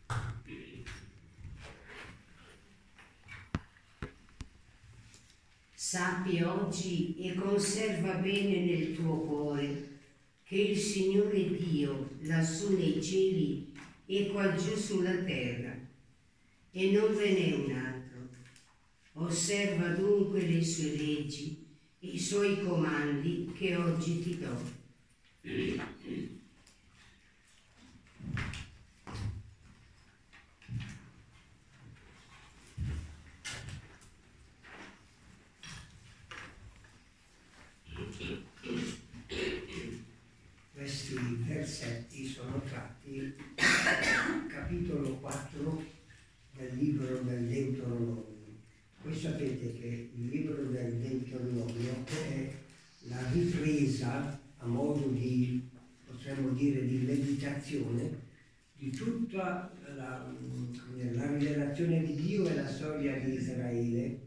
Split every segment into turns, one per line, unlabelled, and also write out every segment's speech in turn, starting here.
Sappi oggi e conserva bene nel tuo cuore che il Signore Dio, lassù nei cieli e quaggiù sulla terra, e non ve n'è un altro. Osserva dunque le sue leggi e i suoi comandi che oggi ti do.
Questi versetti sono tratti dal capitolo 4 del libro del Deuteronomio. Voi sapete che il libro del Deuteronomio è la ripresa a modo di, potremmo dire, di meditazione di tutta la rivelazione di Dio e la storia di Israele.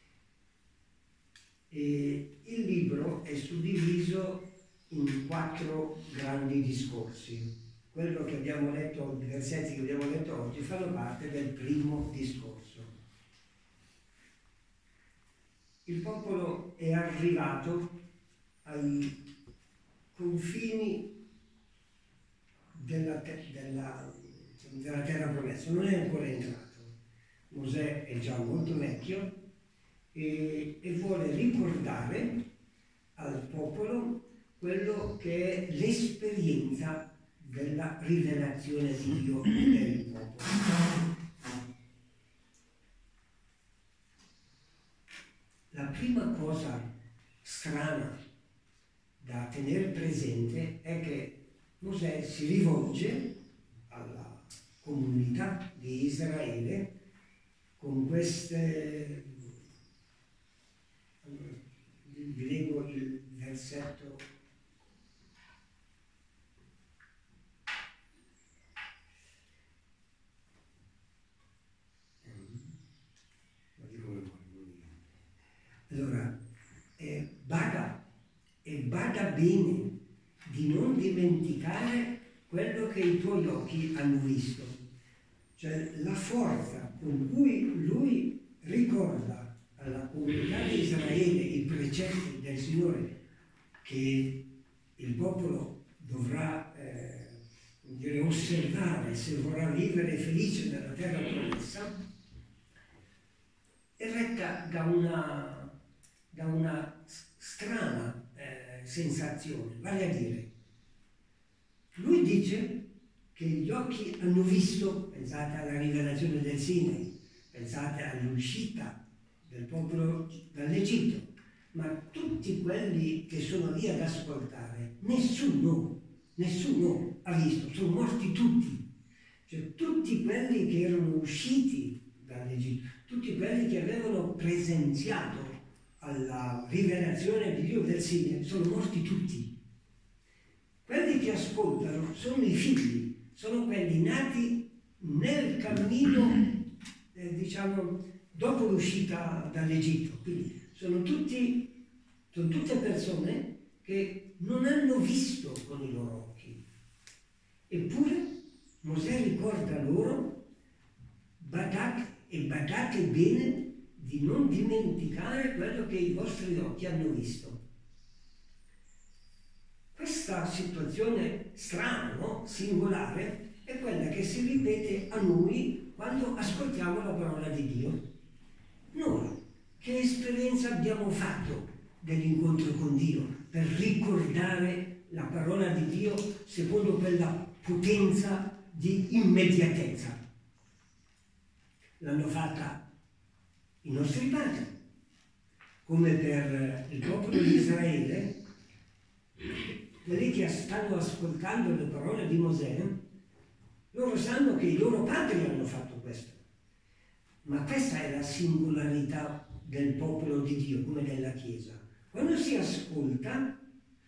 E il libro è suddiviso in 4 grandi discorsi. Quello che abbiamo letto, i versetti che abbiamo letto oggi fanno parte del primo discorso. Il popolo è arrivato ai confini della terra promessa, non è ancora entrato. Mosè è già molto vecchio e vuole ricordare al popolo quello che è l'esperienza della rivelazione di Dio per il popolo. La prima cosa strana da tenere presente è che Mosè si rivolge alla comunità di Israele con queste... Vi leggo il versetto. Allora, bada bene di non dimenticare quello che i tuoi occhi hanno visto. Cioè la forza con cui lui ricorda alla comunità di Israele i precetti del Signore che il popolo dovrà osservare se vorrà vivere felice nella terra promessa, è retta da una strana sensazione, vale a dire, lui dice che gli occhi hanno visto, pensate alla rivelazione del Sinai, pensate all'uscita del popolo dall'Egitto, ma tutti quelli che sono lì ad ascoltare, nessuno ha visto, sono morti tutti. Cioè tutti quelli che erano usciti dall'Egitto, tutti quelli che avevano presenziato alla rivelazione di Dio del Sinai, sono morti tutti. Quelli che ascoltano sono i figli, sono quelli nati nel cammino, dopo l'uscita dall'Egitto. Quindi sono tutte persone che non hanno visto con i loro occhi. Eppure Mosè ricorda loro, badate bene di non dimenticare quello che i vostri occhi hanno visto. Questa situazione strana, no? Singolare, è quella che si ripete a noi quando ascoltiamo la parola di Dio. Noi, che esperienza abbiamo fatto dell'incontro con Dio per ricordare la parola di Dio secondo quella potenza di immediatezza? L'hanno fatta i nostri padri, come per il popolo di Israele, quelli che stanno ascoltando le parole di Mosè, loro sanno che i loro padri hanno fatto questo. Ma questa è la singolarità del popolo di Dio, come della Chiesa. Quando si ascolta,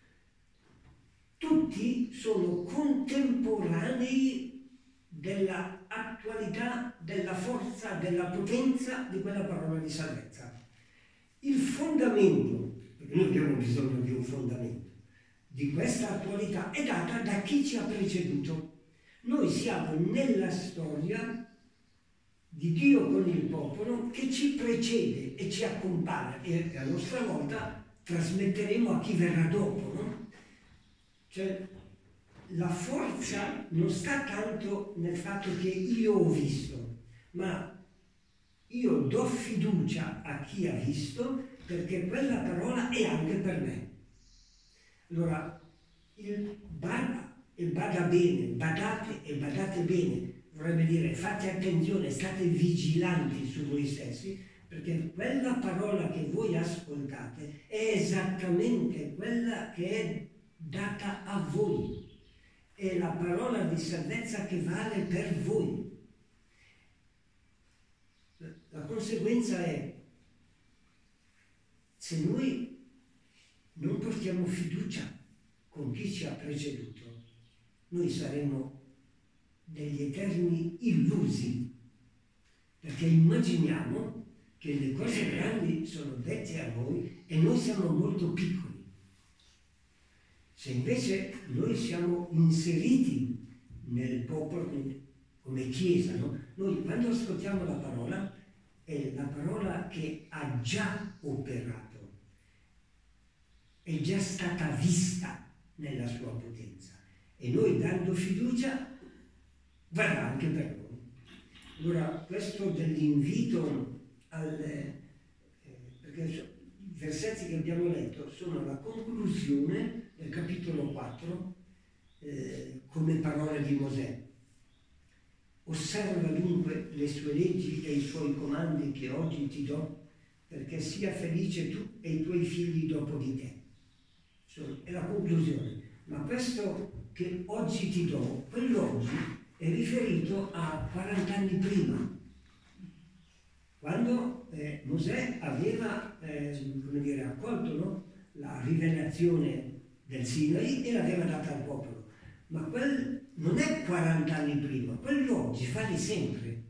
tutti sono contemporanei della attualità, della forza, della potenza di quella parola di salvezza. Il fondamento, perché noi abbiamo bisogno di un fondamento, di questa attualità è data da chi ci ha preceduto. Noi siamo nella storia di Dio con il popolo che ci precede e ci accompagna e a nostra volta trasmetteremo a chi verrà dopo, no? Cioè, la forza non sta tanto nel fatto che io ho visto, ma io do fiducia a chi ha visto perché quella parola è anche per me. Allora, il bada e bada bene, badate e badate bene, vorrebbe dire fate attenzione, state vigilanti su voi stessi, perché quella parola che voi ascoltate è esattamente quella che è data a voi. È la parola di salvezza che vale per voi. La conseguenza è, se noi non portiamo fiducia con chi ci ha preceduto, noi saremo degli eterni illusi, perché immaginiamo che le cose grandi sono dette a noi e noi siamo molto piccoli. Se invece noi siamo inseriti nel popolo come Chiesa, no? Noi quando ascoltiamo la parola, è la parola che ha già operato, è già stata vista nella sua potenza e noi dando fiducia varrà anche per noi. Allora questo dell'invito perché i versetti che abbiamo letto sono la conclusione del capitolo 4 come parole di Mosè. Osserva dunque le sue leggi e i suoi comandi che oggi ti do, perché sia felice tu e i tuoi figli dopo di te. È la conclusione. Ma questo che oggi ti do, quell'oggi, è riferito a 40 anni prima, quando Mosè aveva accolto, no? La rivelazione del Sinai e l'aveva data al popolo. Ma quel non è 40 anni prima, quell'oggi vale sempre.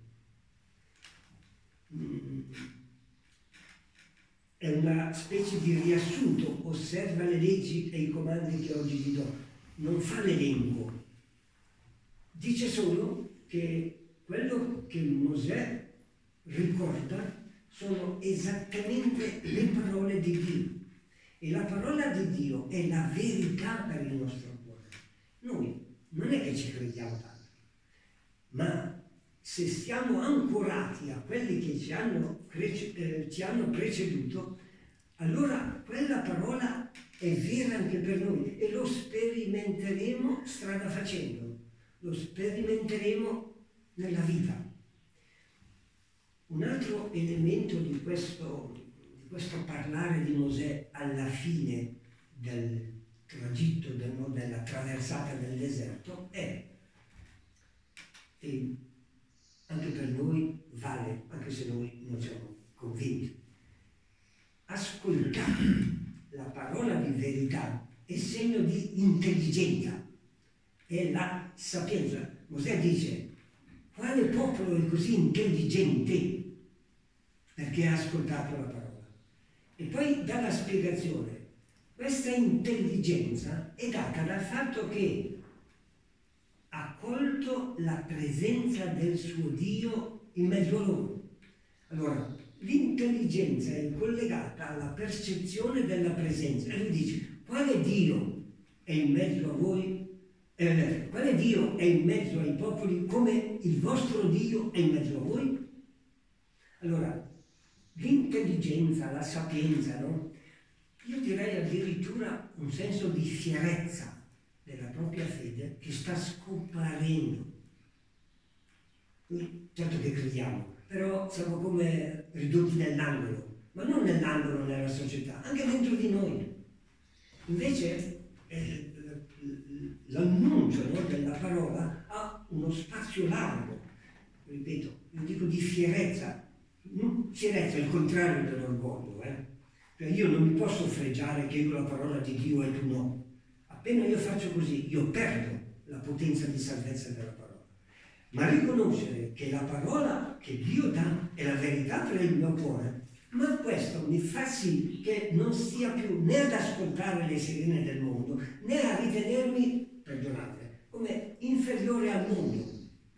È una specie di riassunto, osserva le leggi e i comandi che oggi ti do. Non fa l'elenco. Dice solo che quello che Mosè ricorda sono esattamente le parole di Dio. E la parola di Dio è la verità per il nostro cuore. Noi non è che ci crediamo tanto, ma se stiamo ancorati a quelli che ci hanno preceduto, allora quella parola è vera anche per noi e lo sperimenteremo strada facendo, lo sperimenteremo nella vita. Un altro elemento di questo parlare di Mosè alla fine del tragitto, della traversata del deserto è, e anche per noi vale, anche se noi non siamo convinti, ascoltare la parola di verità è segno di intelligenza, è la sapienza. Mosè dice, quale popolo è così intelligente? Perché ha ascoltato la parola. E poi dà la spiegazione. Questa intelligenza è data dal fatto che ha colto la presenza del suo Dio in mezzo a loro. Allora, l'intelligenza è collegata alla percezione della presenza. E lui dice, quale Dio è in mezzo a voi? Quale Dio è in mezzo ai popoli come il vostro Dio è in mezzo a voi? Allora, l'intelligenza, la sapienza, no? Io direi addirittura un senso di fierezza della propria fede che sta scomparendo. Noi certo che crediamo, però siamo come ridotti nell'angolo, ma non nell'angolo nella società, anche dentro di noi. Invece l'annuncio, no, della parola ha uno spazio largo, ripeto, io dico di fierezza. Fierezza è il contrario dell'orgoglio, Cioè io non mi posso fregiare che io la parola di Dio e tu no. Appena io faccio così, io perdo la potenza di salvezza della parola. Ma riconoscere che la parola che Dio dà è la verità per il mio cuore, ma questo mi fa sì che non stia più né ad ascoltare le sirene del mondo, né a ritenermi, perdonate, come inferiore al mondo.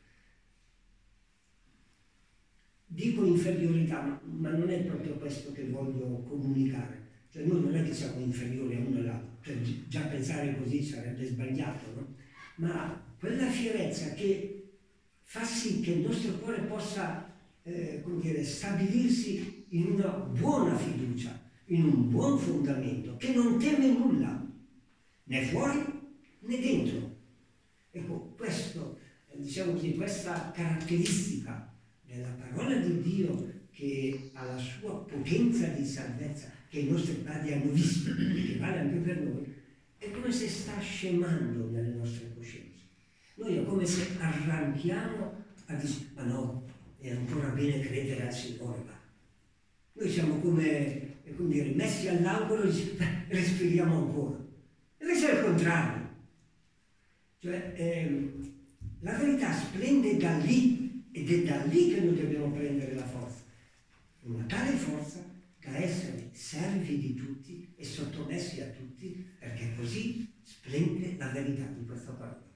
Dico inferiorità, ma non è proprio questo che voglio comunicare. Cioè noi non è che siamo inferiori a uno all'altro, cioè già pensare così sarebbe sbagliato, no? Ma quella fierezza che fa sì che il nostro cuore possa, come dire, stabilirsi in una buona fiducia, in un buon fondamento, che non teme nulla, né fuori né dentro. Ecco, questo, diciamo così, questa caratteristica della parola di Dio che ha la sua potenza di salvezza, che i nostri padri hanno visto e che vale anche per noi, è come se sta scemando nelle nostre coscienze. Noi è come se arranchiamo a dire, ma no, è ancora bene credere al Signore. Va. Noi siamo come dire, messi all'angolo e dici, respiriamo ancora. Invece è il contrario. Cioè, la verità splende da lì, ed è da lì che noi dobbiamo prendere la forza. Una tale forza da essere servi di tutti e sottomessi a tutti, perché così splende la verità di questa parola.